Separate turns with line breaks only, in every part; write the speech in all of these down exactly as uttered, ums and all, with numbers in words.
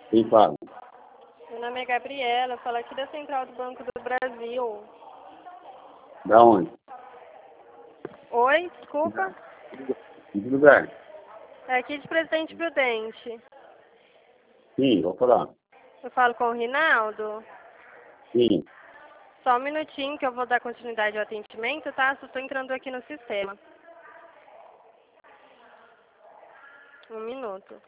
Quem fala?
Meu nome é Gabriela, eu falo aqui da Central do Banco do Brasil.
Da onde?
Oi, desculpa.
De que lugar?
É aqui de Presidente Prudente.
Sim, vou falar.
Eu falo com o Rinaldo.
Sim.
Só um minutinho que eu vou dar continuidade ao atendimento, tá? Só estou entrando aqui no sistema. Um minuto.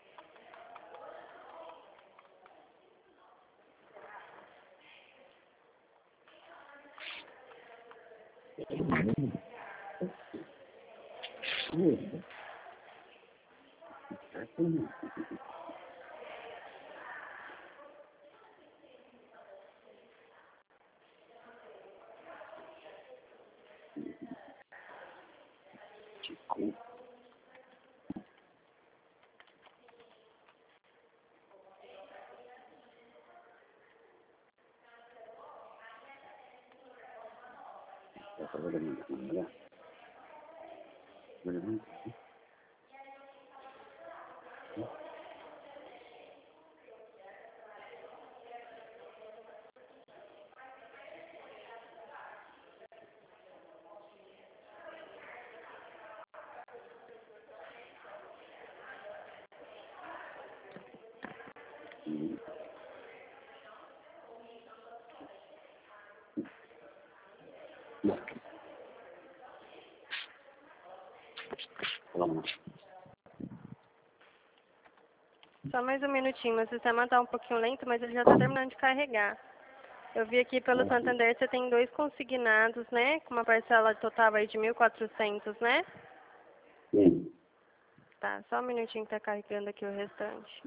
Só mais um minutinho, meu sistema está um pouquinho lento, mas ele já está terminando de carregar. Eu vi aqui pelo Santander, você tem dois consignados, né? Com uma parcela total aí de mil e quatrocentos, né?
Sim.
Tá, só um minutinho que está carregando aqui o restante.